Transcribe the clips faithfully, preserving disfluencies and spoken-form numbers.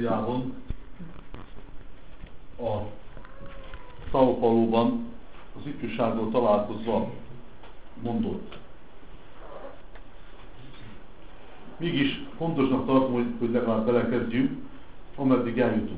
Brazíliában, a São Pauloban az ifjúságról találkozva mondott. Mégis fontosnak tartom, hogy, hogy legalább belekezdjünk, ameddig eljutunk.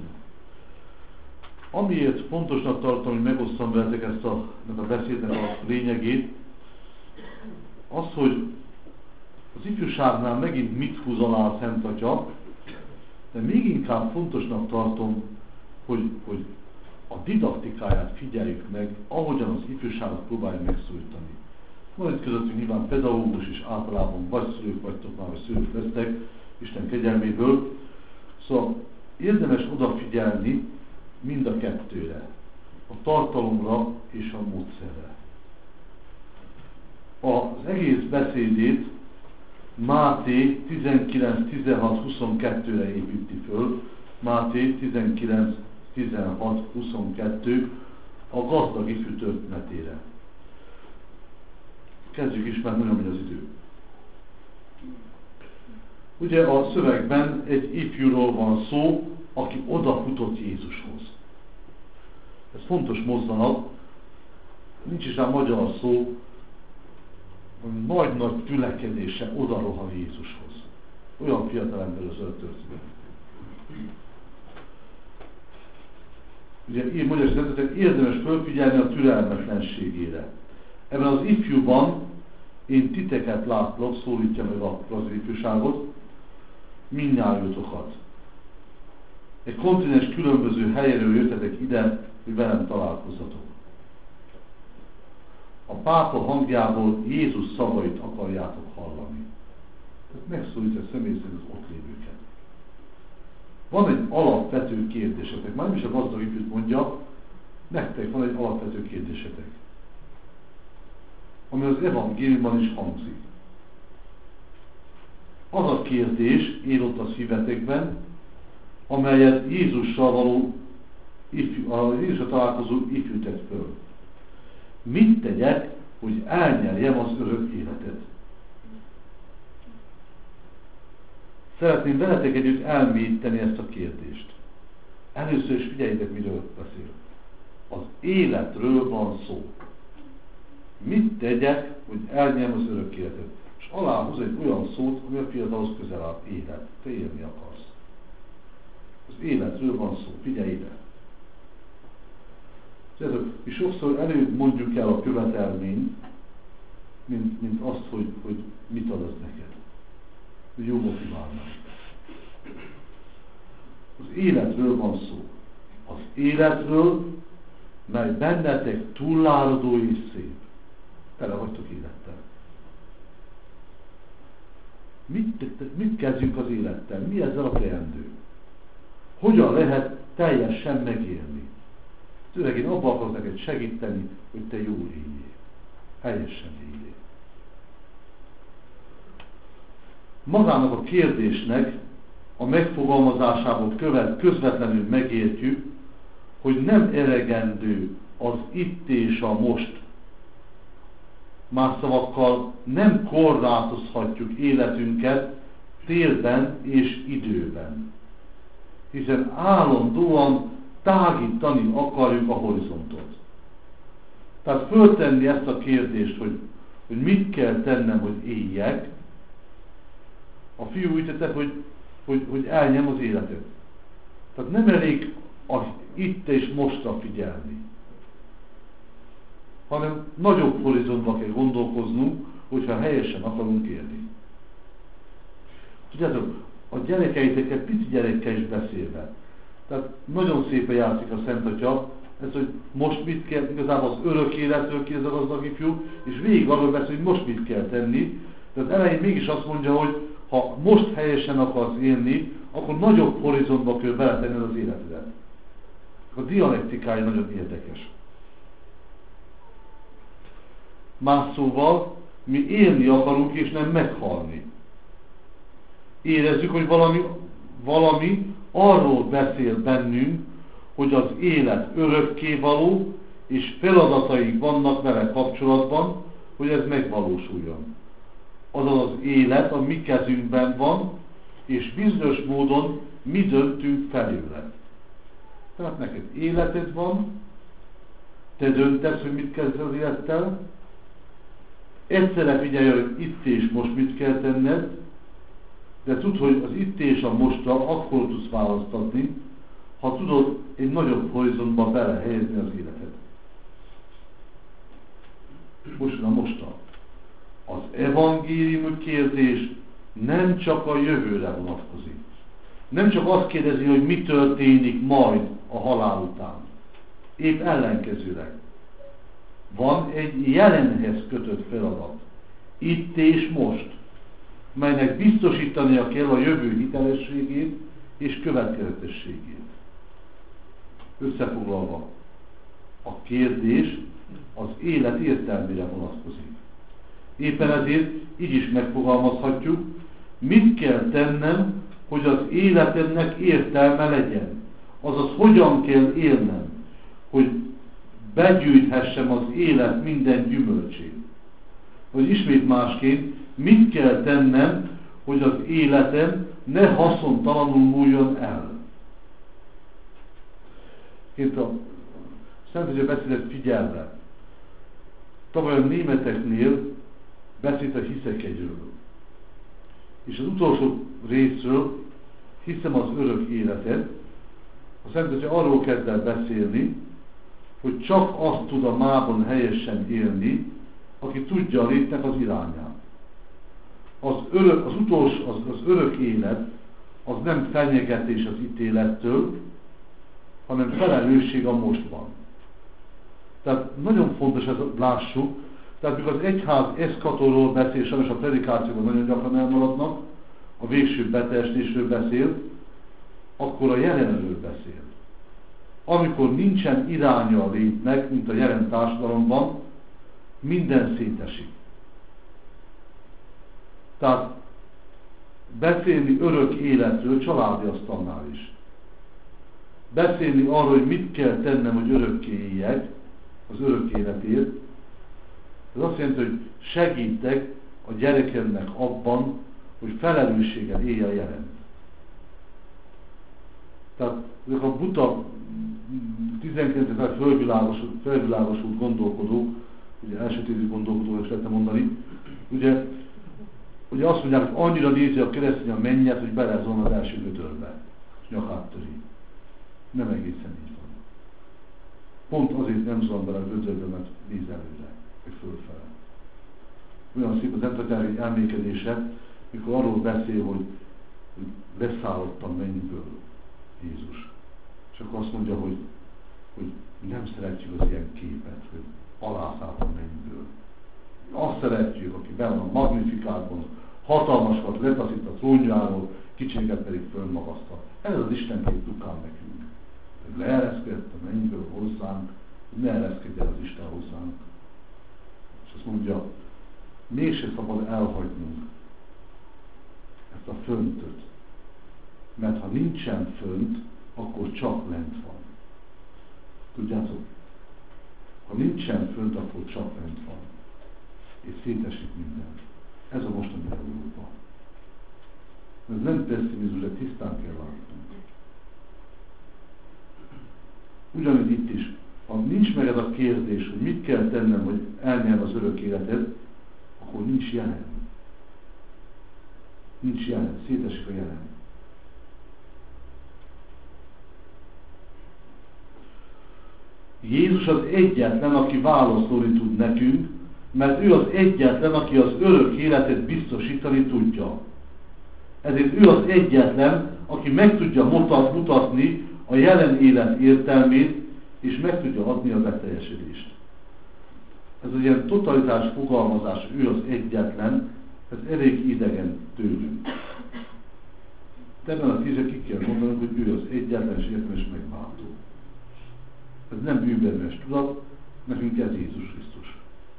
Amiért fontosnak tartom, hogy megosztam veletek ezt a, a beszédnek a lényegét, az, hogy az ifjúságnál megint mit húz alá a Szent Atya, de még inkább fontosnak tartom, hogy, hogy a didaktikáját figyeljük meg, ahogyan az ifjúságot próbálja megszólítani. Van itt közöttünk nyilván pedagógus is, általában vagy szülők vagytok már, vagy szülők lesztek, Isten kegyelméből. Szóval érdemes odafigyelni mind a kettőre, a tartalomra és a módszerre. Az egész beszédét Máté tizenkilenc tizenhat huszonkettőre építi föl, Máté tizenkilenc tizenhat huszonkettő a gazdag ifjú történetére. Kezdjük is, mert nagyon megy az idő. Ugye a szövegben egy ifjúról van szó, aki odafutott Jézushoz. Ez fontos mozzanat, nincs is rá magyar szó, hogy nagy-nagy tülekedése odarohan Jézushoz. Olyan fiatalember az öltözőben. Ugye így mondja, hogy érdemes felfigyelni a türelmetlenségére. Ebben az ifjúban én titeket látlak, szólítja meg az ifjúságot, mindnyájutokat. Egy kontinens különböző helyről jöttetek ide, hogy velem találkozzatok. A pápa hangjából Jézus szavait akarjátok hallani. Tehát megszólítja személy szerint az ott lévőket. Van egy alapvető kérdésetek. Már nem is a gazdag ifjút mondja, nektek van egy alapvető kérdésetek, ami az evangéliumban is hangzik. Az a kérdés él ott a szívetekben, amelyet Jézussal való ifjú, a Jézussal találkozó ifjú tett föl. Mit tegyek, hogy elnyerjem az örök életet? Szeretném veletek együtt elmélyíteni ezt a kérdést. Először is figyeljétek, miről beszél. Az életről van szó. Mit tegyek, hogy elnyerjem az örök életet? És alához egy olyan szót, ami a fiatalhoz közel áll. Élet. Te élni akarsz. Az életről van szó. Figyelj ide! Mi sokszor előbb mondjuk el a követelményt, mint, mint azt, hogy, hogy mit ad az neked. Hogy jó motiválnak. Az életről van szó. Az életről, mely bennetek túláradó és szép. Tele vagytok élettel. Mit, mit kezdjünk az élettel? Mi ezzel a teendő? Hogyan lehet teljesen megélni? Tőleg én abban akarok neked segíteni, hogy te jól éljél. Helyesen éljél. Magának a kérdésnek a megfogalmazásából követ, közvetlenül megértjük, hogy nem elegendő az itt és a most. Más szavakkal nem korlátozhatjuk életünket térben és időben. Hiszen állandóan tágítani akarjuk a horizontot. Tehát föltenni ezt a kérdést, hogy, hogy mit kell tennem, hogy éljek, a fiú úgy tette, hogy, hogy, hogy elnyem az életet. Tehát nem elég az itt és mostra figyelni, hanem nagyobb horizontba kell gondolkoznunk, hogyha helyesen akarunk élni. Tudjátok, a gyerekeitekkel, pici gyerekkel is beszélve. Tehát nagyon szépen játszik a Szent Atya, ez, hogy most mit kell, igazából az örök életről kérdez a gazdag ifjú, és végig arról beszél, hogy most mit kell tenni, de az elején mégis azt mondja, hogy ha most helyesen akarsz élni, akkor nagyobb horizontba kell beletenned az életedet. A dialektikája nagyon érdekes. Más szóval, mi élni akarunk, és nem meghalni. Érezzük, hogy valami, valami arról beszél bennünk, hogy az élet örökkévaló, és feladataink vannak vele kapcsolatban, hogy ez megvalósuljon. Azaz az élet a mi kezünkben van, és bizonyos módon mi döntünk felőle. Tehát neked életed van, te döntesz, hogy mit kezdesz az élettel, egyszerre figyelj, hogy itt és most mit kell tenned, de tudd, hogy az itt és a mostra akkor tudsz választatni, ha tudod egy nagyobb horizontba belehelyezni az életed. Most a mostra. Az evangéliumi kérdés nem csak a jövőre vonatkozik. Nem csak azt kérdezi, hogy mi történik majd a halál után. Épp ellenkezőleg. Van egy jelenhez kötött feladat. Itt és most. Melynek biztosítania kell a jövő hitelességét és következetességét. Összefoglalva, a kérdés az élet értelmére vonatkozik. Éppen ezért így is megfogalmazhatjuk, mit kell tennem, hogy az életemnek értelme legyen. Azaz, hogyan kell élnem, hogy begyűjthessem az élet minden gyümölcsét. Vagy ismét másként, mit kell tennem, hogy az életem ne haszontalanul múljon el. Ként a Szentegyő beszédet figyelve. Tavaly a németeknél beszélt a hiszekegyről. És az utolsó részről, hiszem az örök életet, a Szentegyő arról kezd el beszélni, hogy csak azt tud a mában helyesen élni, aki tudja a létnek az irányát. Az, örök, az utolsó, az, az örök élet, az nem fenyegetés az ítélettől, hanem felelősség a mostban. Tehát nagyon fontos, ezt lássuk, tehát mikor az egyház eszkatóról beszél, sajnos a predikációban nagyon gyakran elmaradnak, a végső beteestésről beszél, akkor a jelenről beszél. Amikor nincsen iránya a létnek, mint a jelen társadalomban, minden szétesik. Tehát beszélni örök életről családi asztalnál is. Beszélni arról, hogy mit kell tennem, hogy örökké éljek, az örök életért, ez azt jelenti, hogy segítek a gyerekemnek abban, hogy felelősséggel élje a jelent. Tehát ezek a buta tizenkilencedik fölvilágosult, fölvilágosult gondolkodók, ugye elsötétű gondolkodók is lehetne mondani, ugye, ugye azt mondják, hogy annyira nézi a keresztény a mennyet, hogy belezon az első gödörbe, és nyakát töri. Nem egészen így van. Pont azért nem zon bele a gödörbe, mert néz előre, vagy fölfele. Olyan szép az empatái elmékedése, mikor arról beszél, hogy, hogy leszállott a mennyből Jézus. És akkor azt mondja, hogy, hogy nem szeretjük az ilyen képet, hogy alászállt a mennyből. Azt szeretjük, aki benne a magnifikátban, hatalmasat letaszít a trónjáról, kicsiket pedig fölmagasztal. Ez az Isten kép dukál nekünk. Hogy leereszkedett a mennyből hozzánk, hogy ne ereszkedj el az Isten hozzánk. És azt mondja, mégse szabad elhagynunk ezt a föntöt. Mert ha nincsen fönt, akkor csak lent van. Tudjátok? Ha nincsen fönt, akkor csak lent van. És szétesik minden. Ez a mostani Európa. Ez nem pessimizmus, de tisztán kell látnunk. Ugyanígy itt is. Ha nincs meg ez a kérdés, hogy mit kell tennem, hogy elnyeljem az örök életet, akkor nincs jelen. Nincs jelen. Szétesik a jelen. Jézus az egyetlen, aki válaszolni tud nekünk, mert ő az egyetlen, aki az örök életet biztosítani tudja. Ezért ő az egyetlen, aki meg tudja mutat, mutatni a jelen élet értelmét, és meg tudja adni a beteljesedést. Ez egy ilyen totalitárs fogalmazás, ő az egyetlen, ez elég idegen tőlünk. Ebben a tízre ki kell mondanunk, hogy ő az egyetlen és értelmes megváltó. Ez nem übermes tudat, nekünk ez Jézus Krisztus.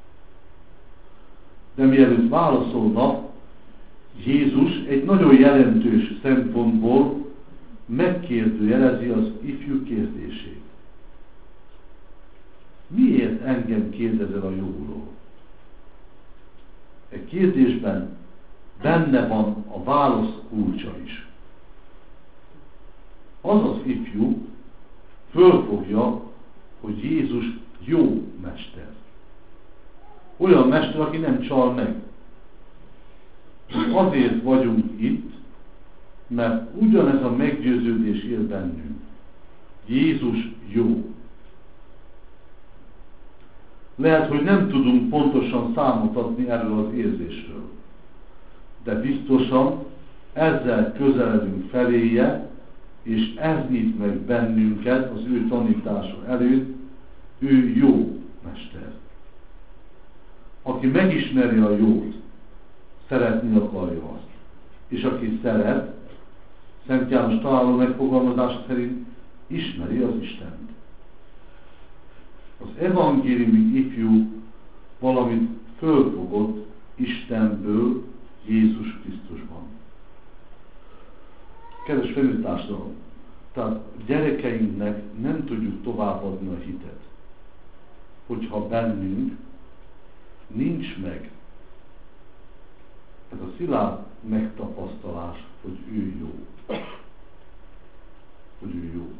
De mielőtt válaszolna, Jézus egy nagyon jelentős szempontból megkérdőjelezi az ifjú kérdését. Miért engem kérdezel a jóról? E kérdésben benne van a válasz kulcsa is. az az ifjú fölfogja, hogy Jézus jó mester. Olyan mester, aki nem csal meg. Azért vagyunk itt, mert ugyanez a meggyőződés él bennünk. Jézus jó. Lehet, hogy nem tudunk pontosan számot adni erről az érzésről, de biztosan ezzel közeledünk feléje, és ez nyit meg bennünket az ő tanítása előtt, ő jó mester. Aki megismeri a jót, szeretni akarja azt. És aki szeret, Szent János találó megfogalmazása szerint ismeri az Istent. Az evangéliumi ifjú valamit fölfogott Istenből Jézus Krisztusban. Kedves felültársadalom, tehát gyerekeinknek nem tudjuk továbbadni a hitet, hogyha bennünk nincs meg ez a szilárd megtapasztalás, hogy ő jó. Hogy ő jó.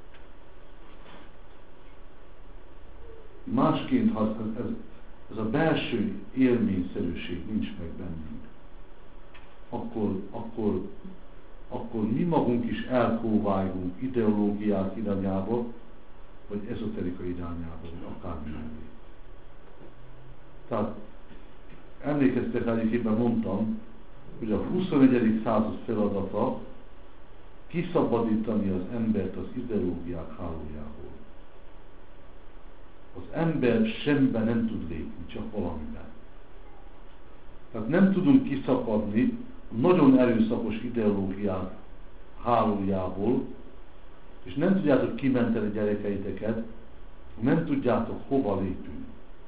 Másként, ha ez, ez a belső élményszerűség nincs meg bennünk, akkor, akkor, akkor mi magunk is elkóváljunk ideológiák irányába, vagy ezoterika irányába, vagy akármi mellé. Tehát emlékeztek, egyébként mondtam, hogy a huszonegyedik század feladata kiszabadítani az embert az ideológiák hálójából. Az ember semmiben nem tud lépni, csak valamiben. Tehát nem tudunk kiszakadni a nagyon erőszakos ideológiák hálójából, és nem tudjátok kimenteni gyerekeiteket, nem tudjátok hova lépünk.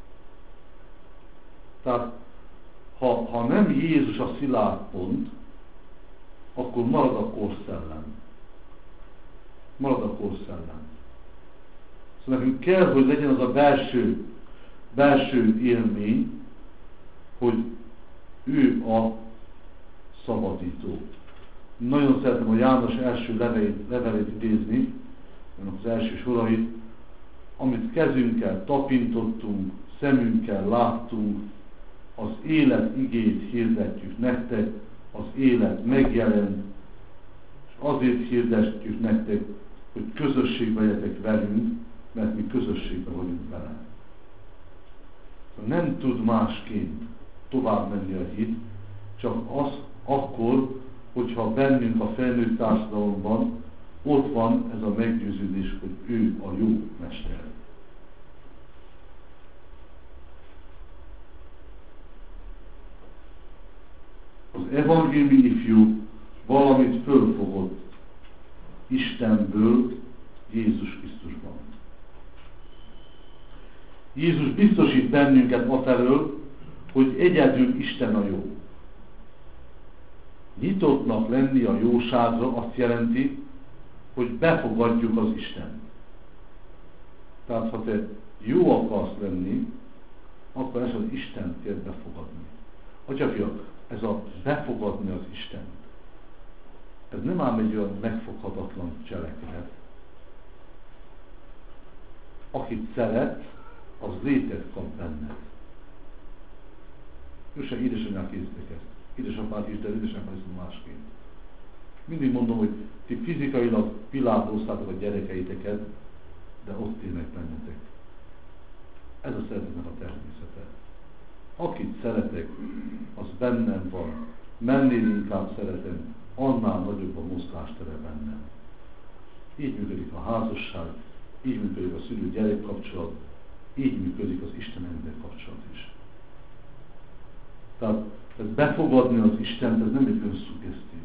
Tehát ha, ha nem Jézus a szilárd pont, akkor marad a korszellem. Marad a korszellem. Szóval nekünk kell, hogy legyen az a belső, belső élmény, hogy ő a szabadító. Nagyon szeretem a János első levelét, levelét idézni, az első sorait, amit kezünkkel tapintottunk, szemünkkel láttunk, az élet igét hirdetjük nektek, az élet megjelent, és azért hirdetjük nektek, hogy közösségbe legyetek velünk, mert mi közösségben vagyunk vele. Nem tud másként tovább menni a hit, csak az akkor, hogyha bennünk a felnőtt társadalomban ott van ez a meggyőződés, hogy ő a jó mester. Az evangéliumi ifjú valamit fölfogott Istenből Jézus Krisztusban. Jézus biztosít bennünket afelől, hogy egyedül Isten a jó. Nyitottnak lenni a jóságra azt jelenti, hogy befogadjuk az Istent. Tehát ha te jó akarsz lenni, akkor ez az Istent kell befogadni. Atyafiak, ez a befogadni az Istent, ez nem ám egy olyan megfoghatatlan cselekedet. Akit szeret, az létet kap benned. Őség édesanyák készítek ezt. Édesapát is, de édesapát is másként. Mindig mondom, hogy ti fizikailag pillátóztátok a gyerekeiteket, de ott élnek bennetek. Ez a szeretetnek a természete. Akit szeretek, az bennem van. Mennél inkább szeretem, annál nagyobb a mozgástere bennem. Így működik a házasság, így működik a szülő-gyerek kapcsolat, így működik az Isten-ember kapcsolat is. Tehát ez befogadni az Istent, ez nem egy önszuggesztió.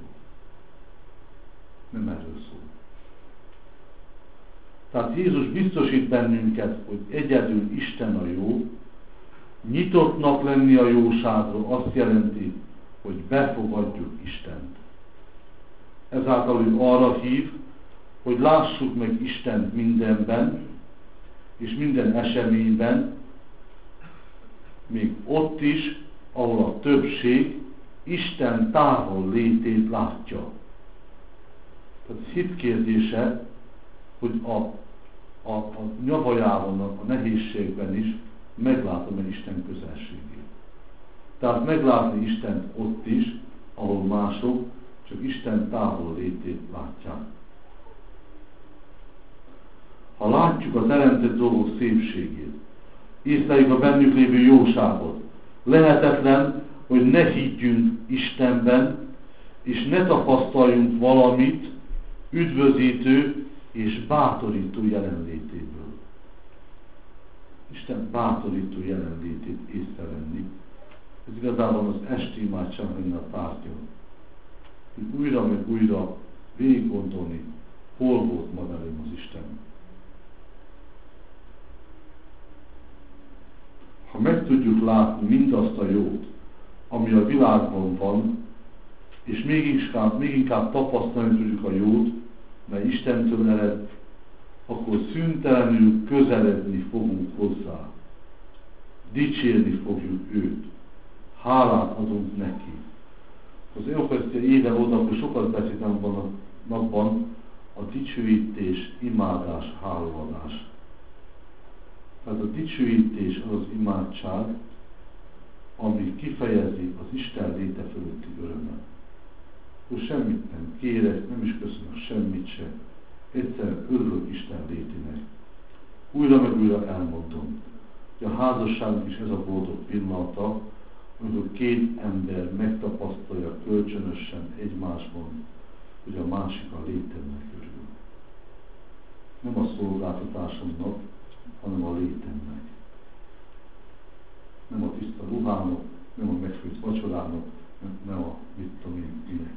Nem erről szól. Tehát Jézus biztosít bennünket, hogy egyedül Isten a jó, nyitottnak lenni a jóságra azt jelenti, hogy befogadjuk Istent. Ezáltal ő arra hív, hogy lássuk meg Istent mindenben, és minden eseményben, még ott is, ahol a többség Isten távol létét látja. Tehát hit kérdése, hogy a, a, a nyavajában, a nehézségben is meglátom-e Isten közelségét. Tehát meglátni Istent ott is, ahol mások csak Isten távol létét látják. Ha látjuk a teremtett dolgok szépségét, észleljük a bennük lévő jóságot, lehetetlen, hogy ne higgyünk Istenben, és ne tapasztaljunk valamit üdvözítő és bátorító jelenlétéből. Isten bátorító jelenlétét észrevenni. Ez igazából az esti imádság lenne a tárgya. Hogy újra meg újra végig gondolni, hol volt ma velem az Isten. Ha meg tudjuk látni mindazt a jót, ami a világban van, és még inkább, még inkább tapasztalni tudjuk a jót, mert Istentől ered, akkor szüntelenül közeledni fogunk hozzá. Dicsérni fogjuk őt. Hálát adunk neki. Az Eucharisztia éve óta, akkor sokat beszéltem abban a napban, a dicsőítés, imádás, hálaadás. Tehát a dicsőítés az az imádság, ami kifejezi az Isten léte fölötti örömet. Akkor semmit nem kérek, nem is köszönök semmit se. Egyszerűen örülök Isten létének. Újra meg újra elmondom, hogy a házasságnak is ez a boldog pillanata, amikor két ember megtapasztalja kölcsönösen egymásban, hogy a másik a létemnek örül. Nem a szolgáltatásomnak, hanem a létemnek. Nem a tiszta ruhának, nem a megfőtt vacsorának, nem a mit tudom én minek.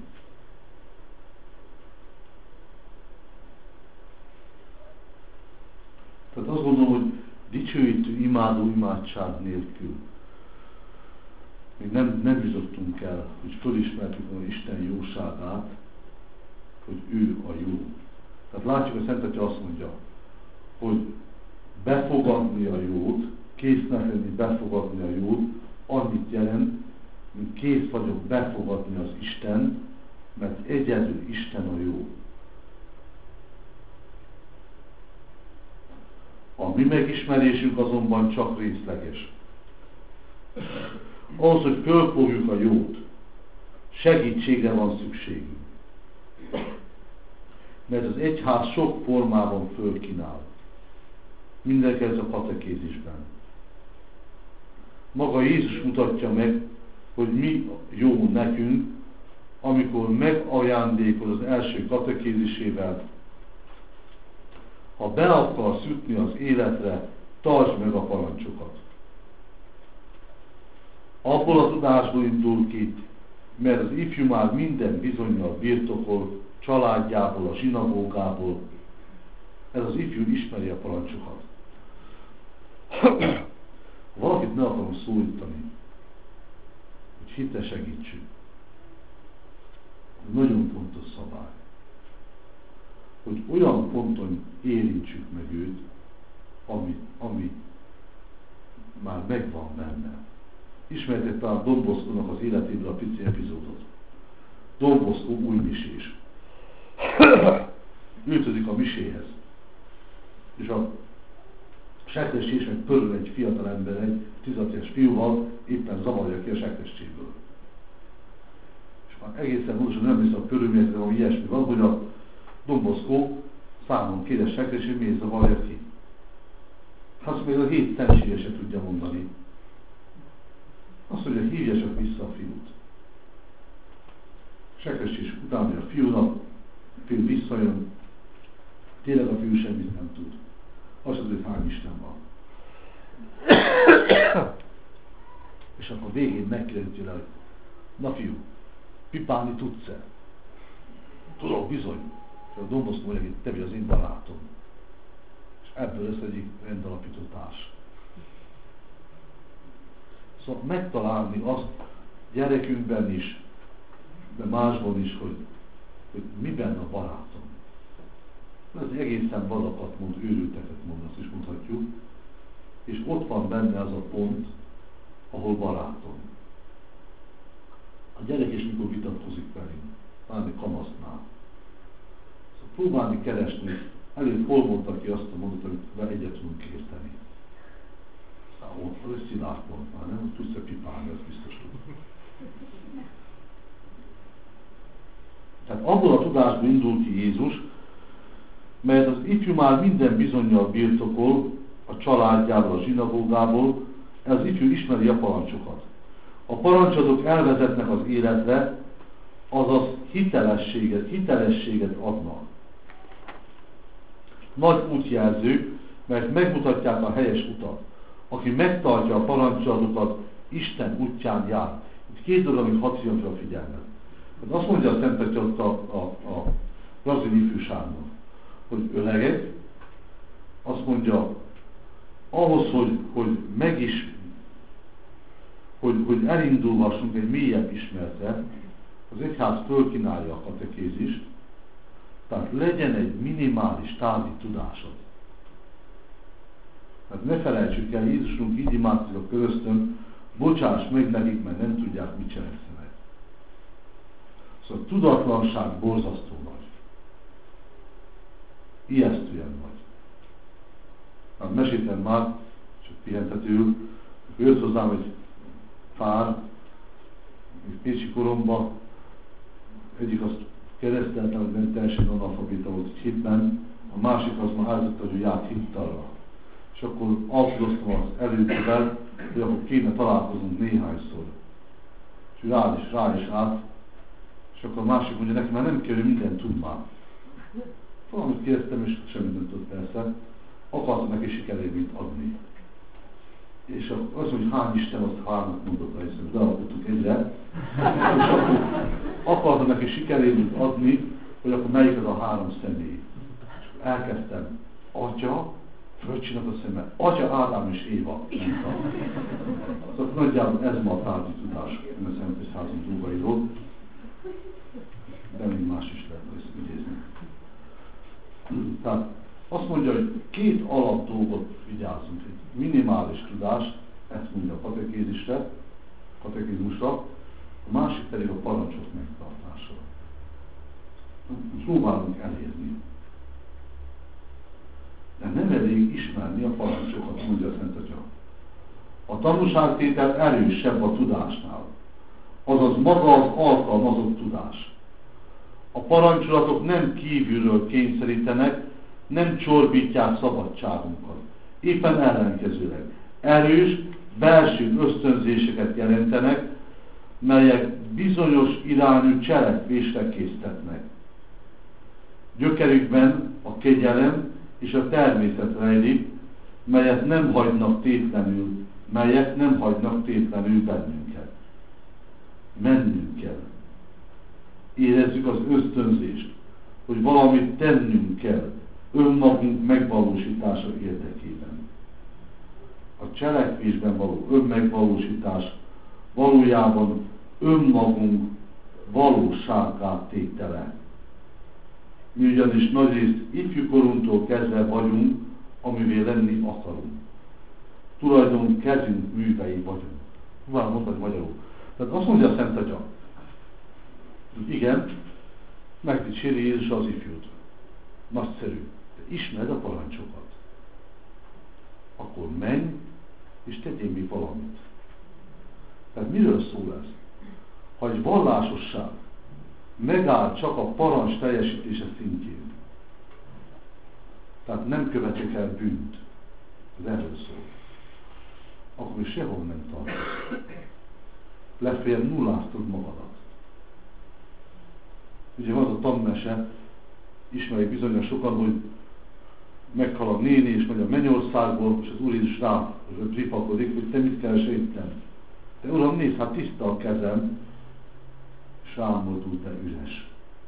Tehát azt gondolom, hogy dicsőítő, imádó imádság nélkül még nem, nem jutottunk el, hogy fölismertük volna Isten jóságát, hogy ő a jó. Tehát látjuk, hogy Szent Atya azt mondja, hogy befogadni a jót, késznek lenni befogadni a jót, annyit jelent, mint kész vagyok befogadni az Isten, mert egyedül Isten a jó. A mi megismerésünk azonban csak részleges. Ahhoz, hogy fölfogjuk a jót, segítségre van szükségünk. Mert az egyház sok formában fölkínál. Mindenkelőtt a katekézisben. Maga Jézus mutatja meg, hogy mi jó nekünk, amikor megajándékoz az első katekézisével. Ha be akarsz jutni az életre, tartsd meg a parancsokat. Abból a tudásból indul ki, mert az ifjú már minden bizonnyal birtokol, családjából, a zsinagógából. Ez az ifjú ismeri a parancsokat. Valakit ne akarom szólítani, hogy hitre segítsük. Nagyon fontos szabály, hogy olyan ponton érintsük meg őt, ami, ami már megvan benne. Ismerték talán Don Bosco-nak az életéből a pici epizódot. Don Bosco új misés. Ültözik a miséhez. És a sekrestjés meg pörül egy fiatal ember, egy tizenhat éves fiúval, éppen zavarja ki a sekrestjéből. És már egészen pontosan nem hiszem a körülményekre, hogy ilyesmi van, hogy a Don Bosco számon kér a sekrestjét, hogy miért zavarja ki. Hát még a hét szentsége se tudja mondani. Azt mondja, hívja csak vissza a fiút. Sekrestjés után, hogy a fiúnak, a fiú visszajön, tényleg a fiú semmit nem tud. Azt mondja, hogy hány Isten van. És akkor végén megkérdezi tőle, hogy na fiú, pipálni tudsz-e? Tudok, bizony. És a Don Bosco mondja, hogy te vagy az én barátom. És ebből lesz egyik rendalapító társ. Szóval megtalálni azt gyerekünkben is, de másban is, hogy, hogy miben a barátom. Ez egy egészen vadakat mond, őrülteket mond, azt is mondhatjuk. És ott van benne az a pont, ahol barátom. A gyerek is mikor vitatkozik velünk, talán egy kamasznál. próbálni keresni, előtt hol volt, aki azt a mondat, amit egyet tudunk érteni. Ott az egy szilárd pont már, nem? Tudsz-e pipálni, ez biztos tud. Tehát abból a tudásból indul ki Jézus, mert az ifjú már minden bizonnyal birtokol, a családjából, a zsinagógából, az ifjú ismeri a parancsokat. A parancsolatok elvezetnek az életre, azaz hitelességet, hitelességet adnak. Nagy útjelzők, mert megmutatják a helyes utat. Aki megtartja a parancsolatokat, Isten útján jár. Itt két dolog, amit hadd hívjam fel a figyelmet. Hát azt mondja a Szent Atya a, a, a brazil ifjúságnak, hogy öregek, azt mondja, ahhoz, hogy, hogy megis, hogy, hogy elindulhassunk egy mélyebb ismertet, az egyház fölkínálja a katekézist, tehát legyen egy minimális távi tudásod. Tehát ne felejtsük el, Jézusunk így imádkozik a köröztön, bocsáss meg nekik, mert nem tudják, mit cselekszenek. Szóval a tudatlanság borzasztó nagy. Ijesztően nagy. Hát meséltem már, csak pihentetőül, jött hozzám egy pár, egy pécsi koromban, egyik azt kereszteltem, hogy nem teljesen analfabéta volt egy hitben, a másik az már állította, hogy ő járt hittalra. És akkor alkudoztam az előttevel, hogy akkor kéne találkozunk néhányszor. És ő rá is, rá is állt, és akkor a másik mondja, neki már nem kell, hogy mindent tud már. Valamit kérdeztem, és semmit nem tudott persze. Akartam neki sikerélményt adni. És az, hogy hány Isten, azt hármat mondott rá, hiszen bealkottuk egyre. És akkor akartam neki sikerélményt adni, hogy akkor melyik az a három személy. És akkor elkezdtem, Atya, fölcsinált a szemmel, Atya, Ádám és Éva, mondta. Szóval nagyjából ez ma a tárgyi tudás, a Szent Egyházunk dolgairól, de még más is lehetne ezt idézni. Tehát azt mondja, hogy két alap dolgot vigyázzunk, egy minimális tudás, ezt mondja a katekézisre, katekézmusra, a másik pedig a parancsok megtartása. Próbálunk elérni. De nem elég ismerni a parancsokat, mondja a Szent Atya. A tanúságtétel erősebb a tudásnál, azaz maga az alkalmazott tudás. A parancsolatok nem kívülről kényszerítenek, nem csorbítják szabadságunkat. Éppen ellenkezőleg erős, belső ösztönzéseket jelentenek, melyek bizonyos irányú cselekvésre késztetnek. Gyökerükben a kegyelem és a természet rejlik, melyet nem hagynak tétlenül, melyek nem hagynak tétlenül bennünket. Mennünk kell. Érezzük az ösztönzést, hogy valamit tennünk kell önmagunk megvalósítása érdekében. A cselekvésben való önmegvalósítás valójában önmagunk valósággá tétele. Mi ugyanis nagyrészt ifjúkoruntól kezdve vagyunk, amivé lenni akarunk. Tulajdon kezünk művei vagyunk. Már mondani magyarul. Tehát azt mondja a Szent Atya, hogy igen, megdicséri Jézus az ifjút. Nagyszerű. De ismerd a parancsokat. Akkor menj, és tegyél még valamit. Tehát miről szól ez? Ha egy vallásosság megáll csak a parancs teljesítése szintjén, tehát nem követek el bűnt, ez erről szól, akkor is sehol nem tartasz. Legfeljebb nulláztod magadat. Ugye van az a tanmese, ismerik bizonyos sokan, hogy meghal a néni, és megy a mennyországból, és az Úr Jézus rá ripakodik, hogy te mit keresel itten? De Uram, nézd, hát tiszta a kezem, és rám mozdult, de üres.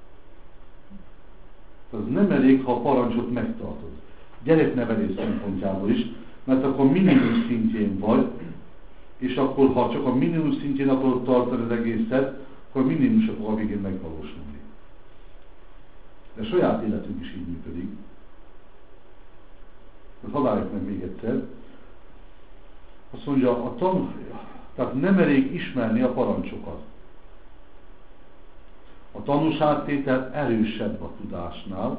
Az nem elég, ha a parancsot megtartod. Gyereknevelés szempontjából is, mert akkor minimum szintjén vagy, és akkor, ha csak a minimum szintjén akarod tartani az egészet, akkor minimum se fog a végén megvalósulni. De saját életünk is így működik. Találjuk meg még egyszer. Azt mondja, a tan... tehát nem elég ismerni a parancsokat. A tanúságtétel erősebb a tudásnál,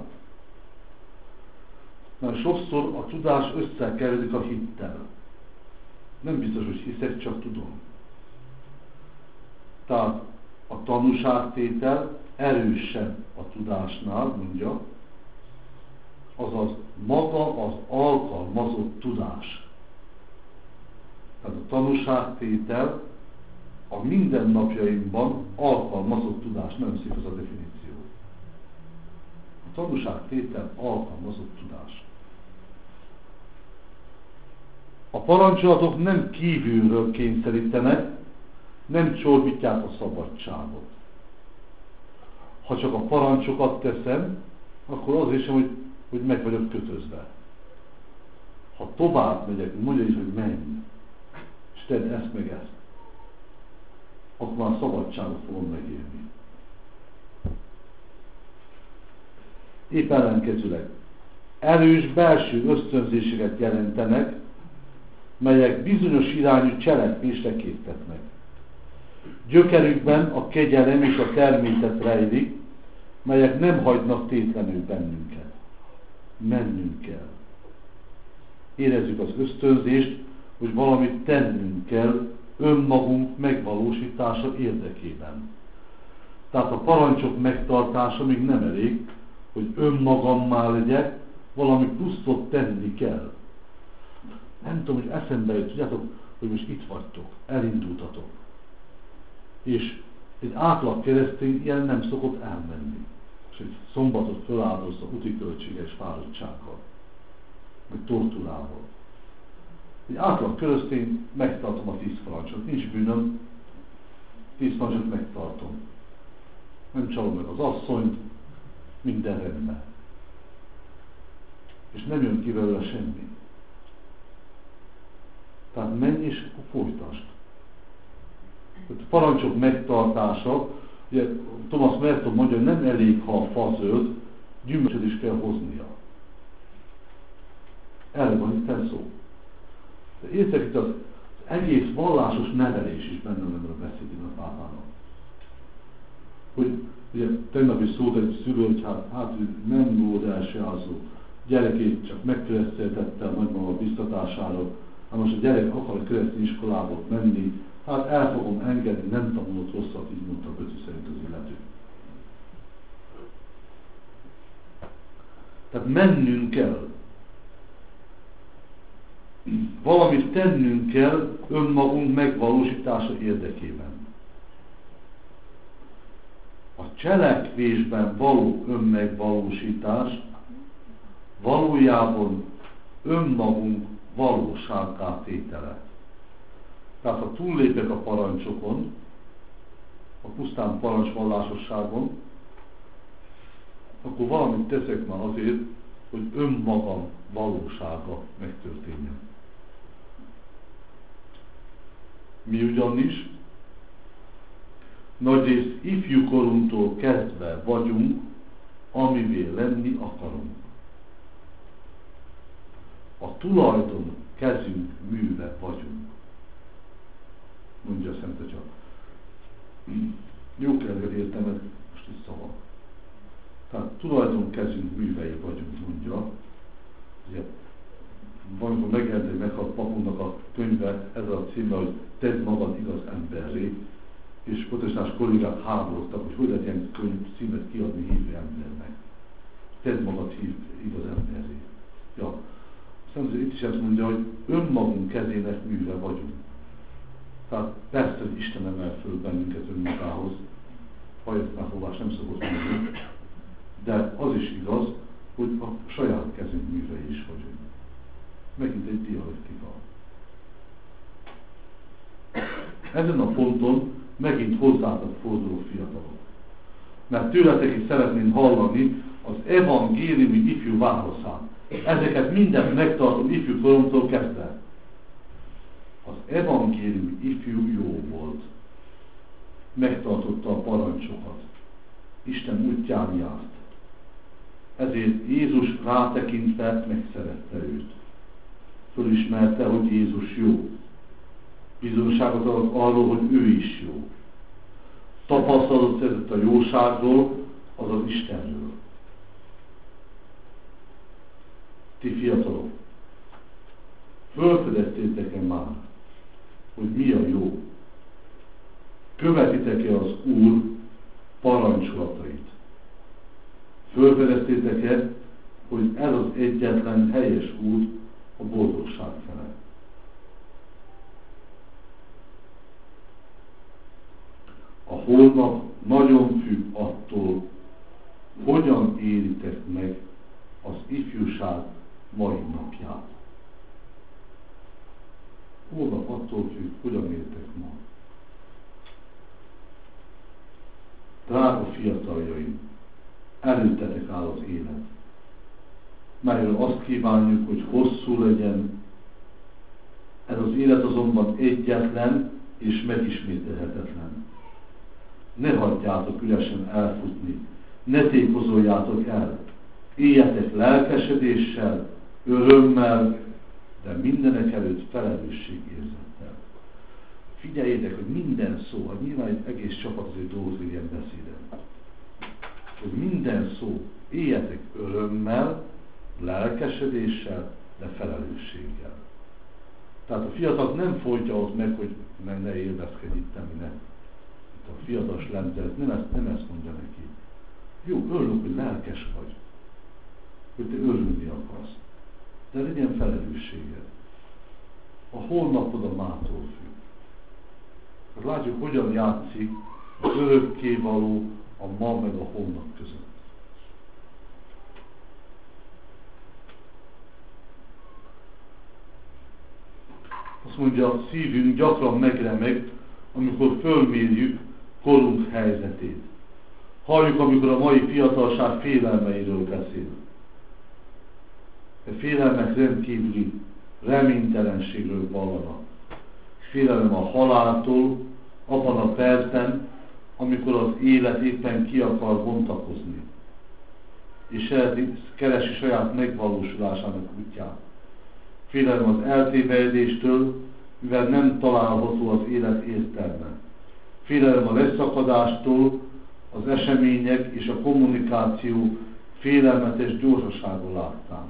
mert sokszor a tudás összekeveredik a hittel. Nem biztos, hogy hiszek, csak tudom. Tehát a tanúságtétel erősebb a tudásnál, mondja, azaz maga az alkalmazott tudás. Tehát a tanúságtétel a mindennapjainkban alkalmazott tudás, nem szép ez a definíció. A tanúságtétel alkalmazott tudás. A parancsolatok nem kívülről kényszerítenek, nem csorbítják a szabadságot. Ha csak a parancsokat teszem, akkor az is, hogy, hogy meg vagyok kötözve. Ha tovább megyek, mondja is, hogy menj, és tedd ezt meg ezt, akkor már szabadságot fogom megélni. Épp ellenkezőleg erős belső ösztönzéseket jelentenek, melyek bizonyos irányú cselekvésre késztetnek. Gyökerükben a kegyelem és a természet rejlik, melyek nem hagynak tétlenül bennünket. Mennünk kell. Érezzük az ösztönzést, hogy valamit tennünk kell önmagunk megvalósítása érdekében. Tehát a parancsok megtartása még nem elég, hogy önmagammá legyek, valami pluszot tenni kell. Nem tudom, hogy eszembe jut, tudjátok, hogy most itt vagytok, elindultatok. És egy átlag keresztény ilyen nem szokott elmenni. És egy szombatot feláldozza úti költséges fáradtsággal, meg torturával. Egy átlag keresztény megtartom a tíz parancsot. Nincs bűnöm, tíz parancsot megtartom. Nem csalom meg az asszonyt, minden rendben. És nem jön ki belőle semmi. Tehát menj és folytasd. A parancsok megtartása, ugye Thomas Merton mondja, hogy nem elég, ha a fa zöld, gyümölcsöt is kell hoznia. Erre van itt szó. De értek, itt az egész vallásos nevelés is benne lenne a beszédén a pápának. Hogy ugye tegnap is szólt egy szülő, hogy hát, hát nem volt elsőházó, gyerekét csak megkereszteltette a nagymama biztatására, hát most a gyerek akar a keresztény iskolába menni, hát el fogom engedni, nem tanulott rosszat, így mondta Böci szerint az illető. Tehát mennünk kell. Valamit tennünk kell önmagunk megvalósítása érdekében. A cselekvésben való önmegvalósítás valójában önmagunk valósággá tétele. Tehát ha túllépek a parancsokon, a pusztán parancsvallásosságon, akkor valamit teszek már azért, hogy önmagam valósága megtörténjen. Mi ugyanis nagyrészt ifjúkorunktól kezdve vagyunk, amivé lenni akarunk. A tulajdon kezünk műve vagyunk. Mondja a Szent Atya. Jó kell értem, ez most is szava. Tehát tulajdon kezünk művei vagyunk, mondja. Ugye, valamikor megjelent, meghalt papunknak a könyve, ez a címe, hogy tedd magad igaz emberré, és protestáns kollégák háborodtak, hogy hogy lehet ilyen könyv címet kiadni hívő embernek. Tedd magad hív, igaz emberré. Ja. Szerintem itt is ezt mondja, hogy önmagunk kezének műve vagyunk. Tehát persze, hogy Isten emel föl bennünket önmagához, hajtmáfolás nem szokott mondani, de az is igaz, hogy a saját kezünk művei is vagyunk. Megint egy dialektika. Ezen a ponton megint hozzátok forduló fiatalok. Mert tőletek is szeretném hallani az evangéliumi ifjú válaszát. Ezeket mindent megtartom ifjú koromtól kezdve. Az evangéliumi ifjú jó volt. Megtartotta a parancsokat. Isten útján járt. Ezért Jézus rátekintve megszerette őt. Fölismerte, hogy Jézus jó. Bizonyságot adott arról, hogy ő is jó. tapasztalatot szerzett a jóságról, az az Istenről. Ti fiatalok, fölfedeztétek-e már, hogy mi a jó? Követitek-e az Úr parancsolatait? Fölfedeztétek-e, hogy ez az egyetlen helyes út a boldogság fele? A holnap nagyon függ attól, hogyan élitek meg az ifjúság mai napját. Holnap attól függ, hogyan élitek ma. Drága fiataljaim, előttetek áll az élet, melyről azt kívánjuk, hogy hosszú legyen. Ez az élet azonban egyetlen és megismételhetetlen. Ne hagyjátok üresen elfutni, ne tékozoljátok el, éljetek lelkesedéssel, örömmel, de mindenek előtt felelősségérzettel. Figyeljétek, hogy minden szó, hát nyilván egy egész csapat azért dolgozik ilyen beszéden, hogy minden szó, éljetek örömmel, lelkesedéssel, de felelősséggel. Tehát a fiatal nem folytja ott meg, hogy ne, ne élvezkedj itt, ami ne. Itt a fiatalos lemzet nem ezt, nem ezt mondja neki. Jó, örülök, hogy lelkes vagy, hogy te örülni akarsz, de legyen felelősséged. A holnapod a mától függ. Hát látjuk, hogyan játszik az örökkévaló a ma meg a holnap között. Azt mondja, a szívünk gyakran megremeg, amikor fölmérjük korunk helyzetét. Halljuk, amikor a mai fiatalság félelmeiről beszél. A félelmek rendkívüli reménytelenségről vallanak. Félelem a haláltól, abban a percben, amikor az élet éppen ki akar bontakozni, és keresi saját megvalósulásának útját. Félelem az eltévejedéstől, mivel nem található az élet értelme. Félelem a leszakadástól, az események és a kommunikáció félelmetes gyorsasága láttán.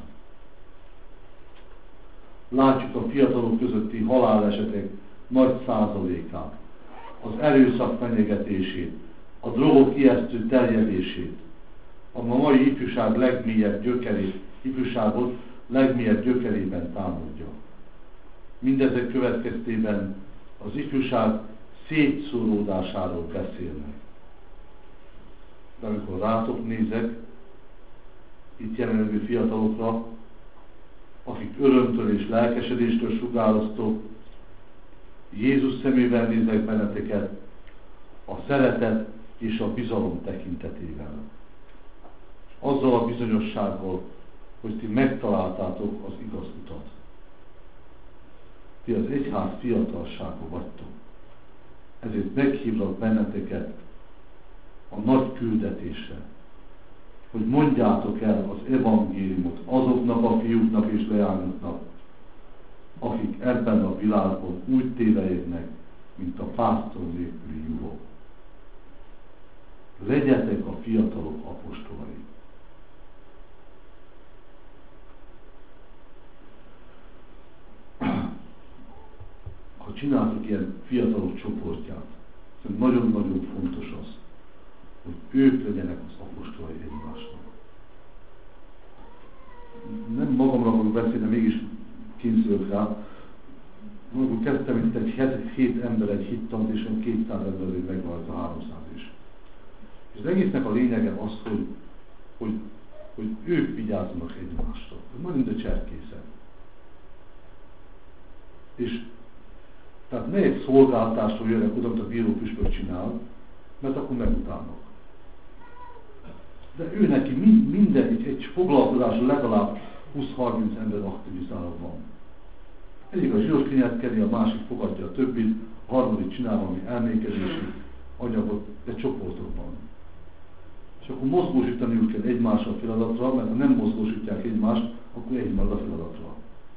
Látjuk a fiatalok közötti halálesetek nagy százalékát, az erőszak fenyegetését, a drogok ijesztő terjedését, a mai ifjúság legmélyebb gyökerét, ifjúságot legmélyebb gyökerében támadja. Mindezek következtében az ifjúság szétszóródásáról beszélnek. De amikor rátok nézek, itt jelenlevő fiatalokra, akik örömtől és lelkesedéstől sugároztok, Jézus szemével nézek benneteket, a szeretet és a bizalom tekintetével. Azzal a bizonyossággal, hogy ti megtaláltátok az igaz utat. Ti az egyház fiatalsága vagytok. Ezért meghívlak benneteket a nagy küldetésre, hogy mondjátok el az evangéliumot azoknak a fiúknak és leányoknak, akik ebben a világban úgy tévejegnek, mint a pásztor nélküli juhok. Legyetek a fiatalok apostolai. Ha csináltok ilyen fiatalok csoportját, nagyon-nagyon fontos az, hogy ők legyenek az apostolai egymásnak. Nem magamra fogok beszélni, de mégis kényszerülök rá. Amikor kezdtem itt egy hét ember egy hittant, és olyan kétszáz emberről megvan a háromszáz is. És az egésznek a lényege az, hogy, hogy, hogy ők vigyázzanak egymásra. Majd mint a cserkészet. És tehát ne egy szolgáltásról jönnek oda, amit a bírópüspök csinál, mert akkor megutálnak. De ő neki minden, egy, egy foglalkozásra legalább húsz-harminc ember aktivizálva van. Egyik a zsíros kenyeret keri, a másik fogadja a többit, a harmadik csinál valami elmékezési anyagot, de csoportokban. És akkor mozgósítaniuk kell egymásra a feladatra, mert ha nem mozgósítják egymást, akkor egy marad a feladatra.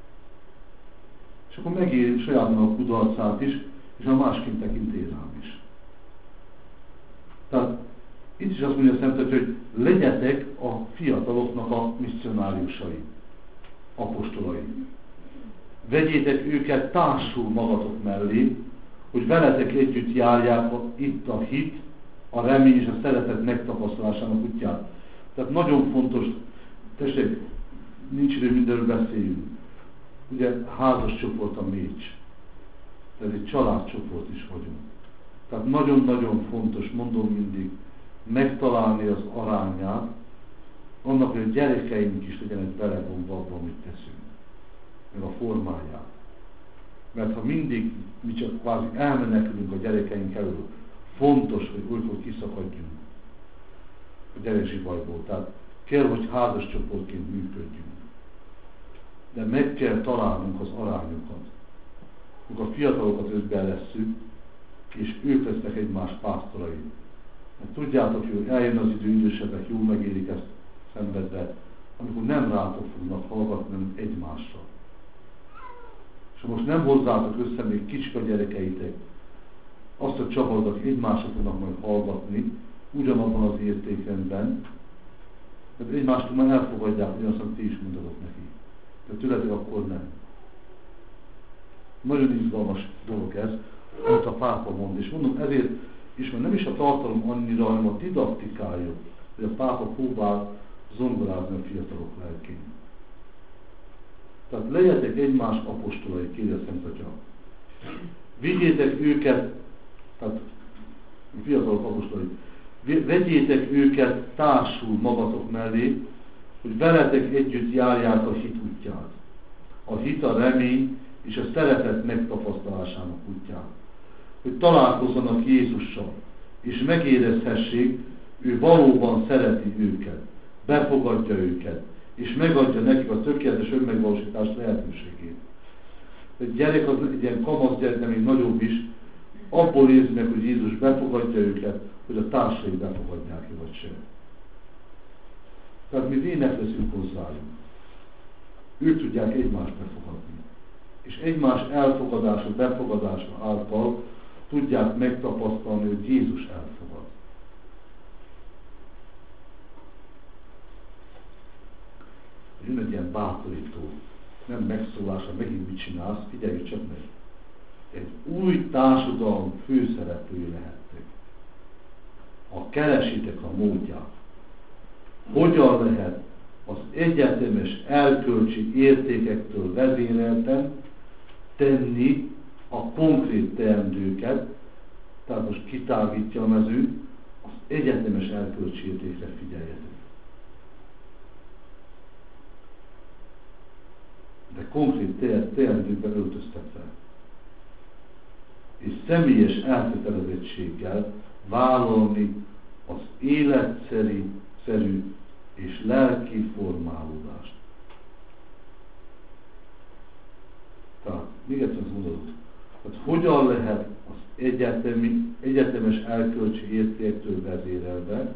És akkor megéri saját maga a kudarcát is, és a másként tekinti rám is. Tehát itt is azt mondja a Szent Atya, hogy legyetek a fiataloknak a misszionáriusai, apostolai. Vegyétek őket társul magatok mellé, hogy veletek együtt járják itt a hit, a remény és a szeretet megtapasztalásának útját. Tehát nagyon fontos, tessék, nincs idő, mindenről beszéljünk. Ugye házas csoport a Mécs. Tehát egy családcsoport is vagyunk. Tehát nagyon-nagyon fontos, mondom mindig, megtalálni az arányát, annak, hogy a gyerekeink is legyenek belevonva abban, amit teszünk. Meg a formáját. Mert ha mindig mi csak kvázi elmenekülünk a gyerekeink elől, fontos, hogy olykor kiszakadjunk a gyerekzsibajból. Tehát kell, hogy házas csoportként működjünk. De meg kell találnunk az arányokat. Amikor a fiatalokat összbeelesszük, és ők lesznek egymás pásztorai. Mert tudjátok, hogy eljön az idő, idősebbek jól megérik ezt szenvedve, amikor nem rátok fognak hallgatni, hanem egymásra. És ha most nem hozzátok össze még kicsik a gyerekeitek, azt a csapatot, akik egymásra fognak majd hallgatni, ugyanabban az értékrendben, mert egymástól már elfogadják ugyanazt, amit ti is mondatok neki. De tőletek akkor nem. Nagyon izgalmas dolog ez, amit a pápa mond. És mondom, ezért is, mert nem is a tartalom annyira, hanem a didaktikája, hogy a pápa próbál zongorázni a fiatalok lelkén. Tehát legyetek egymás apostolai, kérje a Szent Atya. Vigyétek őket, tehát a fiatalok apostolai, vegyétek őket társul magatok mellé, hogy veletek együtt járják a hit útját. A hit, a remény és a szeretet megtapasztalásának útját. Hogy találkozzanak Jézussal, és megérezhessék, ő valóban szereti őket, befogadja őket, és megadja nekik a tökéletes önmegvalósítás lehetőségét. Egy gyerek, az egy ilyen kamasz gyerek, nem még nagyobb is, abból érzi meg, hogy Jézus befogadja őket, hogy a társai befogadják-e vagy sem. Tehát mi vének leszünk hozzájuk. Ők tudják egymást befogadni. És egymás elfogadása, befogadása által tudják megtapasztalni, hogy Jézus elfogad. Jön egy ilyen bátorító, nem megszólása, megint mit csinálsz, figyelj csak meg. Egy új társadalom főszereplői lehettek. Ha keresitek a módját, hogyan lehet az egyetemes erkölcsi értékektől vezérelten tenni a konkrét teendőket, tehát most kitágítja a mezőt, az egyetemes erkölcsi értékre figyeljetek. De konkrét teendőkben öltöztetve. És személyes elkötelezettséggel vállalni az életszerű szerű és lelki formálódást. Tehát, még egyszer mondod, tehát hogyan lehet az egyetemi, egyetemes erkölcsi értéktől vezérelve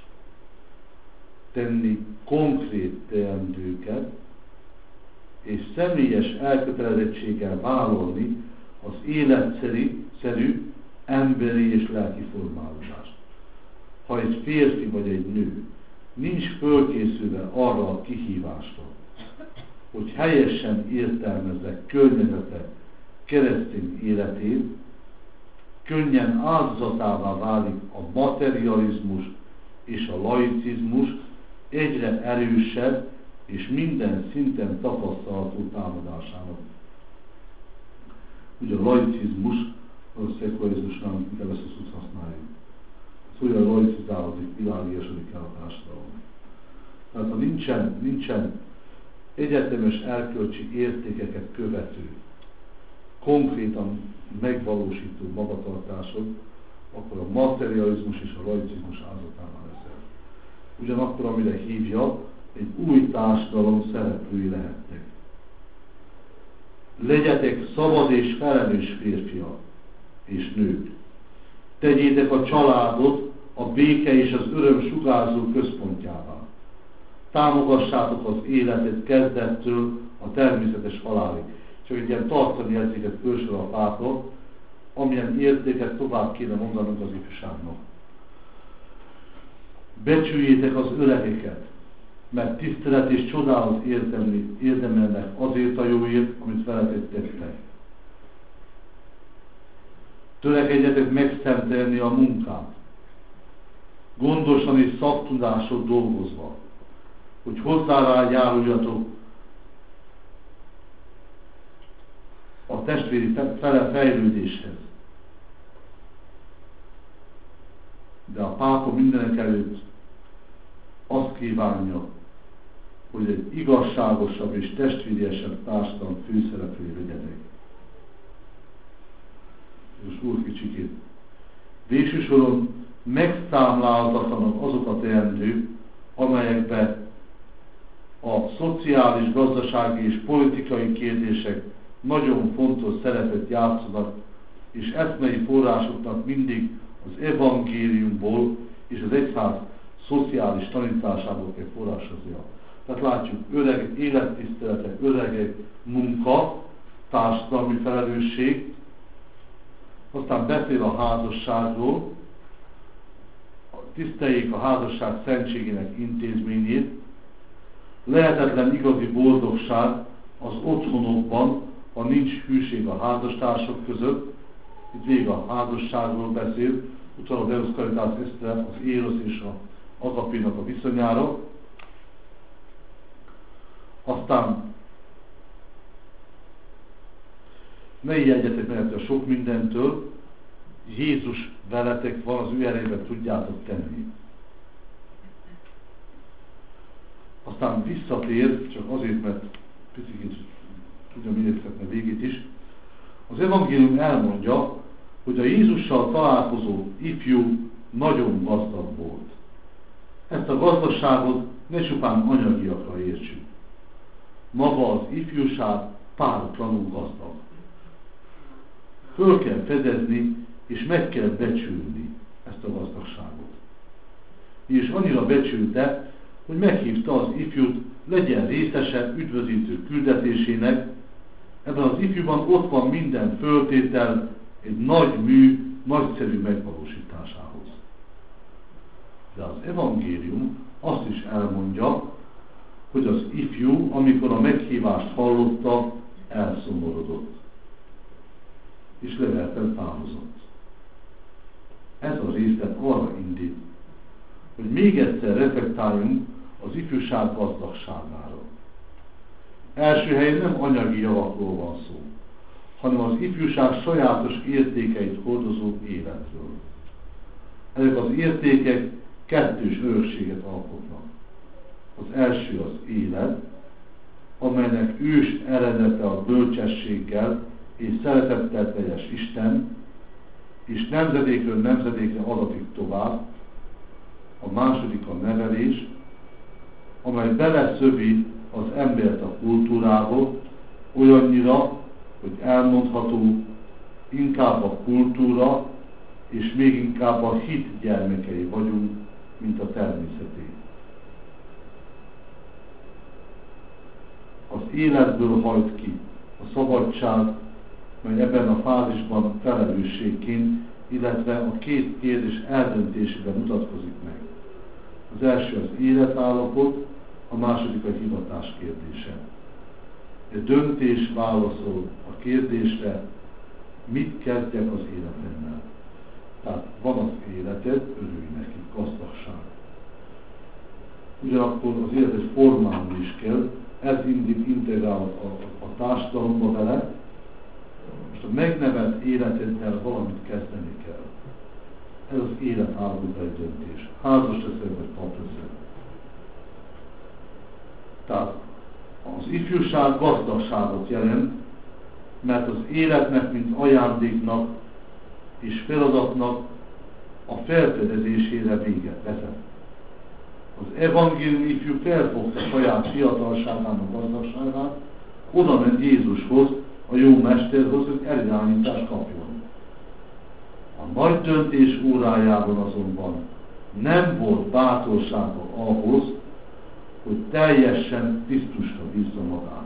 tenni konkrét teendőket, és személyes elkötelezettséggel vállalni az életszerű, szerű, emberi és lelki formálódást. Ha egy férfi vagy egy nő nincs fölkészülve arra a kihívásra, hogy helyesen értelmezze környezete keresztény életét, könnyen áldozatává válik a materializmus és a laicizmus egyre erősebb és minden szinten tapasztalható támadásának. Ugye a laicizmus, a szekularizmusnál inkább ezt a szót használjuk. Olyan laicizálódik, világiesedik el a társadalom. Tehát ha nincsen, nincsen egyetemes erkölcsi értékeket követő, konkrétan megvalósító magatartásod, akkor a materializmus és a laicizmus áldozatává leszel. Ugyanakkor, amire hívja, egy új társadalom szereplői lehettek. Legyetek szabad és felelős férfiak és nők. Tegyétek a családot a béke és az öröm sugárzó központjává. Támogassátok az életet kezdettől a természetes halálig. Csak egy ilyen tartani érzéket fölsor a pápa, amilyen értéket tovább kéne mondanunk az ifjúságnak. becsüljétek az öregeket, mert tisztelet és csodálat érdemli, érdemelnek azért a jóért, amit veletek tettek. Törekedjetek megszentelni a munkát, gondosan és szaktudásot dolgozva, hogy hozzá járuljatok a testvéri fele fejlődéshez. De a pápa mindenek előtt azt kívánja, hogy egy igazságosabb és testvériesebb társadalom főszereplői legyenek. Most úr kicsikét. Végső soron megszámláltatlanak azok a teendők, amelyekbe a szociális, gazdasági és politikai kérdések nagyon fontos szerepet játszanak, és eszmei forrásoknak mindig az evangéliumból és az egyház szociális tanításából kell forrásoznia. Tehát látjuk, öreg, élettiszteletek, öregek, munka, társadalmi felelősség, aztán beszél a házasságról, tiszteljék a házasság szentségének intézményét, lehetetlen igazi boldogság az otthonokban, ha nincs hűség a házastársak között, itt végig a házasságról beszél, utána a Deus Caritas Est, az Érosz és az Agapénak a viszonyára. Aztán ne ijedjetek meg a sok mindentől, Jézus veletek van, az ő erejében tudjátok tenni. Aztán visszatér, csak azért, mert picit tudjam érthetni a végét is. Az evangélium elmondja, hogy a Jézussal találkozó ifjú nagyon gazdag volt. Ezt a gazdagságot ne csupán anyagiakra értsük. Maga az ifjúság páratlanul gazdag. Föl kell fedezni, és meg kell becsülni ezt a gazdagságot. És annyira becsülte, hogy meghívta az ifjút, legyen részese üdvözítő küldetésének. Ebben az ifjúban ott van minden föltétel egy nagy mű, nagyszerű megvalósításához. De az evangélium azt is elmondja, hogy az ifjú, amikor a meghívást hallotta, elszomorodott, és levelten távozott. Ez a részlet arra indít, hogy még egyszer reflektáljunk az ifjúság gazdagságára. Első helyen nem anyagi javakról van szó, hanem az ifjúság sajátos értékeit hordozó életről. Ezek az értékek kettős örökséget alkotnak. Az első az élet, amelynek ős eredete a bölcsességgel és szeretettel teljes Isten, és nemzedékről nemzedékre adatik tovább. A második a nevelés, amely beleszövi az embert a kultúrába, olyannyira, hogy elmondható, inkább a kultúra, és még inkább a hit gyermekei vagyunk, mint a természeté. Az életből hajt ki a szabadság, mely ebben a fázisban felelősségként, illetve a két kérdés eldöntésében mutatkozik meg. Az első az életállapot, a második a hivatás kérdése. A döntés válaszol a kérdésre, mit kezdjek az életemmel. Tehát van az életed, örülj neki, gazdagság. Ugyanakkor az életet formálni is kell, ez mindig integrál a, a, a társadalomba vele. Most a megnevelt életeddel valamit kezdeni kell. Ez az életállapot egy döntés. Házas leszel, vagy pap leszel. Tehát az ifjúság gazdagságot jelent, mert az életnek, mint ajándéknak és feladatnak a felfedezésére véget vezet. Az evangélium ifjú felfogta saját fiatalságának gazdagságát, oda ment Jézushoz, a jó mesterhoz, hogy irányítást kapjon. A nagy döntés órájában azonban nem volt bátorsága ahhoz, hogy teljesen Krisztusra bízza magát.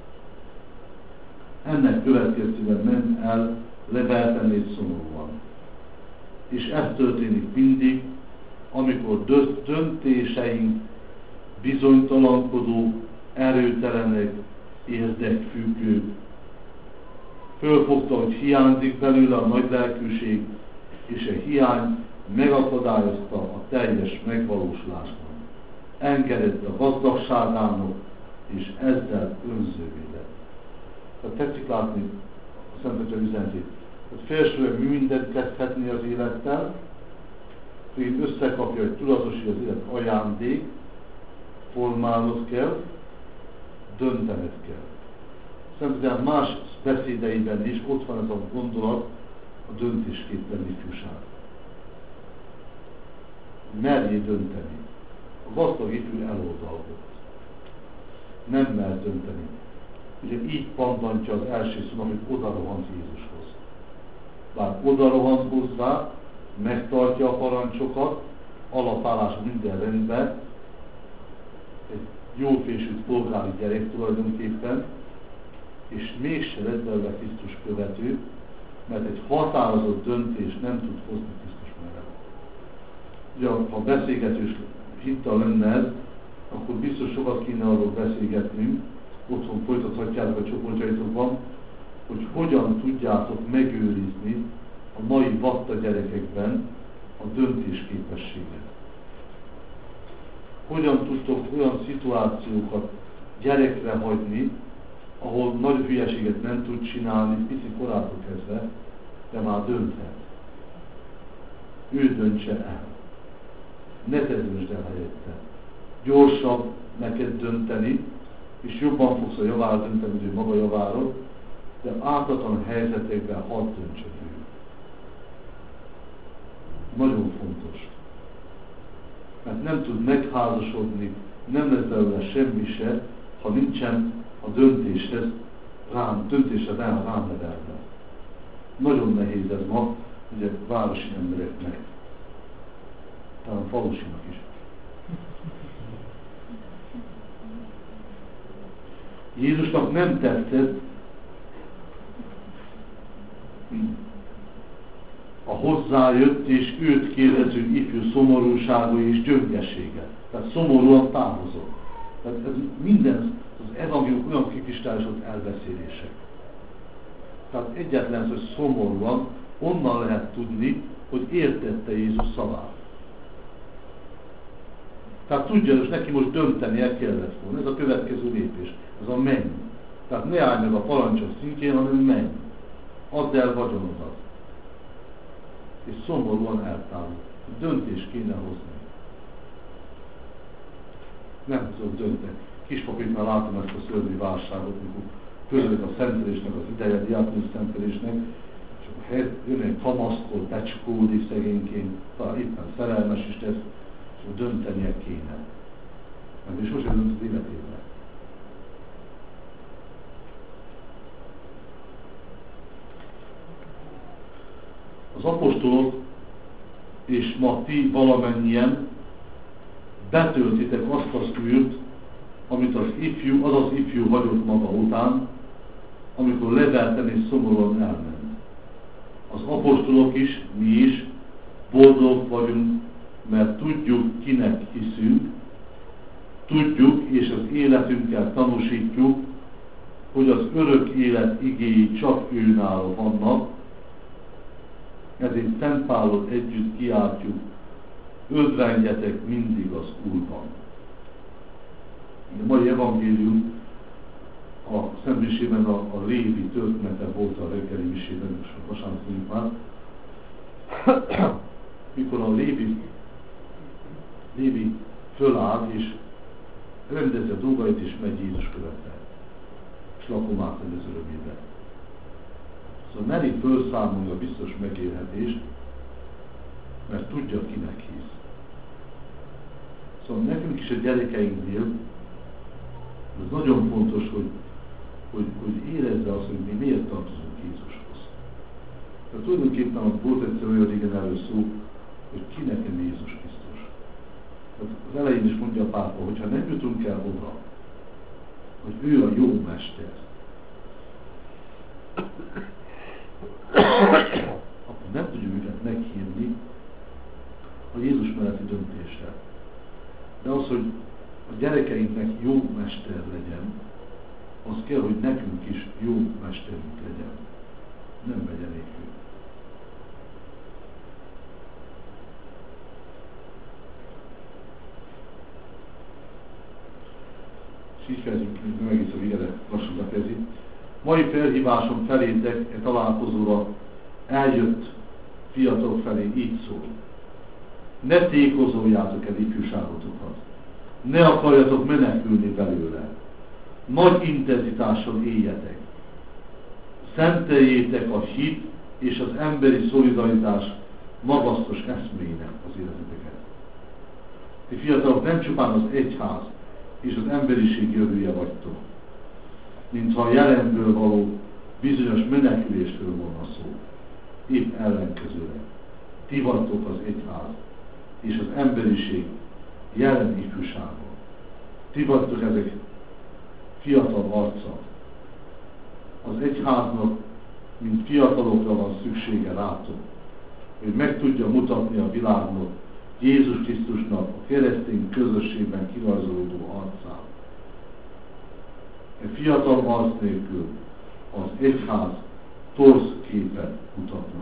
Ennek következtében ment el levelten és szomorúan. És ez történik mindig, amikor döntéseink bizonytalankodó, erőtelenek, érdekfüggők. Fölfogta, hogy hiányzik belőle a nagy lelkűség, és a hiány megakadályozta a teljes megvalósulásban. Engedett a gazdagságának, és ezzel önzővé lett. Tehát tetszik látni a Szent Atya üzenetét. Tehát felsőleg mindent kezdhetné az élettel, hogy összekapja, hogy tudatosítja az élet ajándék, formálnod kell, döntened kell. Szerintem más beszédeiben is ott van ez a gondolat, a döntésképtelen ifjúság. Merjél dönteni. A gazdag ifjú eloldalgott. Nem mer dönteni. Ugye így pantantja az első szó, amit odarohant Jézushoz. Bár odarohant hozzá, megtartja a parancsokat, alapállás minden rendben, egy jól fésült polgári gyerek tulajdonképpen, és mégse lett belőle Krisztus követő, mert egy határozott döntés nem tud hozni Krisztus mellett. Ugye, ha beszélgetős hittel lenne ez, akkor biztos sokat kéne arról beszélgetnünk, otthon folytathatjátok a csoportjaitokban, hogy hogyan tudjátok megőrizni a mai vatta gyerekekben a döntésképességet. Hogyan tudtok olyan szituációkat gyerekre hagyni, ahol nagy hülyeséget nem tud csinálni, pici korától kezdve, de már dönthet. Ő döntse el. Ne te döntsd el helyette. Gyorsabb neked dönteni, és jobban fogsz a javára dönteni, mint ő maga javára, de ártatlan helyzetekben hadd döntsed ő. Nagyon fontos. Mert nem tud megházasodni, nem lesz belőle semmi se, ha nincsen a döntéshez, rám, döntésre rám, rám nevelve. Nagyon nehéz ez ma, ugye városi embereknek, talán falusinak is. Jézusnak nem tetszett a hozzájött és őt kérdező ifjú szomorúsága és gyöngesége. Tehát szomorúan távozott. Tehát ez minden, az evangélium olyan kikristályozott elbeszélések. Tehát egyetlen, hogy szomorúan onnan lehet tudni, hogy értette Jézus szavát. Tehát tudja, hogy neki most döntenie kellett volna. Ez a következő lépés. Ez a menny. Tehát ne állj meg a parancsok szintjén, hanem menj. Add el vagyonodat. És szomorúan eltávol. Döntést kéne hozni. Nem tudok dönteni. Kispapiknál látom ezt a szörnyű válságot, mikor közölik a szentelésnek az ideje, diákonusz szentelésnek, és a jön egy kamaszkor, becsukódik szegényként, talán éppen szerelmes is tesz, és döntenie kéne. Mert ő sosem dönt az életében. Az apostolok és ma ti valamennyien betöltitek azt az űrt, amit az ifjú, az az ifjú hagyott maga után, amikor levelten és szomorúan elment. Az apostolok is, mi is boldog vagyunk, mert tudjuk, kinek hiszünk, tudjuk és az életünkkel tanúsítjuk, hogy az örök élet igéi csak őnála vannak, ezért Szent Pálot együtt kiáltjuk, ödvendjetek mindig az Úrban. A mai evangélium a szentmisében a, a Lévi története volt a reggeli misében, és a vasárnap már, mikor a Lévi, Lévi föláll és rendezi a dolgait, és megy Jézus követve, és lakomát az örömébe. Szóval meri felszámolni a biztos megélhetést, mert tudja, kinek hisz. Szóval nekünk is a gyerekeinknél ez nagyon fontos, hogy, hogy, hogy érezze azt, hogy mi miért tartozunk Jézushoz. Tehát tulajdonképpen volt egyszer olyan régen erről szó, hogy ki nekem Jézus Krisztus. Tehát az elején is mondja a pápa, hogy ha nem jutunk el oda, hogy ő a jó mester, akkor nem tudjuk őket meghívni a Jézus melletti döntésre. De az, hogy a gyerekeinknek jó mester legyen, az kell, hogy nekünk is jó mesterünk legyen. Nem megy elég. És így fejezzük, nem egész a végre, lassan befejezik. Mai felhívásom felétek e találkozóra eljött fiatalok felé így szól. Ne tékozoljátok el ifjúságotokat. Ne akarjatok menekülni belőle. Nagy intenzitással éljetek. Szenteljétek a hit és az emberi szolidaritás magasztos eszmének az életeteket. Ti fiatalok nem csupán az egyház és az emberiség jövője vagytok, mintha a jelenből való bizonyos menekülésről volna szó. Épp ellenkezőleg. Ti vagytok az egyház és az emberiség jelen ifjúsága. Ti vagytok ezek fiatal arcak. Az egyháznak, mint fiatalokra van szüksége rátok, hogy meg tudja mutatni a világnak Jézus Krisztusnak a keresztény közösségben kirajzolódó arcát. E fiatal arc nélkül az egyház torz képet mutatna.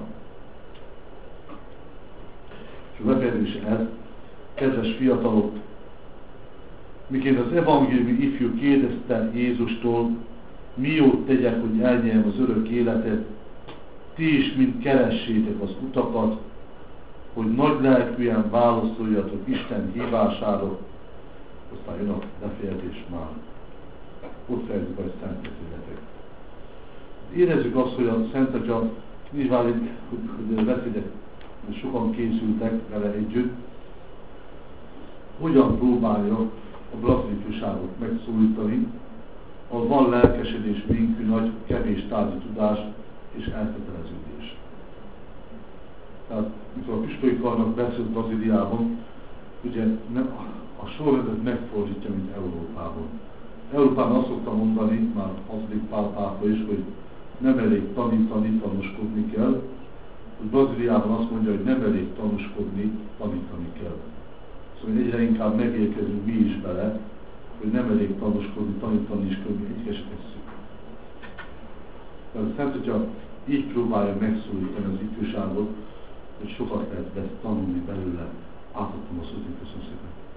És a befejezés ez, kedves fiatalok, miként az evangéliumi ifjú kérdezte Jézustól, mi jót tegyek, hogy elnyeljem az örök életet, ti is mind keressétek az utakat, hogy nagy lelkűen válaszoljatok Isten hívására, aztán jön a befejezés már. Ott fejezzük, hogy szentlélek. Érezzük azt, hogy a Szent Atya, nyilván itt, hogy, hogy beszédek, sokan készültek vele együtt, hogyan próbálja a brazilifjúságot megszólítani, ahol van lelkesedés, vénkű, nagy, kevés tárgyi tudás és elköteleződés. Tehát, mikor a püspöki karnak beszélt Brazíliában, ugye nem, a sorrendet megfordítja, mint Európában. Európában azt szokta mondani, már hatodik Pál pápa is, hogy nem elég tanítani, tanúskodni kell, hogy Brazíliában azt mondja, hogy nem elég tanúskodni, tanítani kell. Szóval egyre inkább megérkezünk mi is bele, hogy nem elég tanúskodni, tanítani is kell, mi egyik se tesszük. Tehát a Szent Atya így próbálja megszólítani az ifjúságot, hogy sokat lehet tanulni belőle. Átadtam a szót, köszönöm szépen.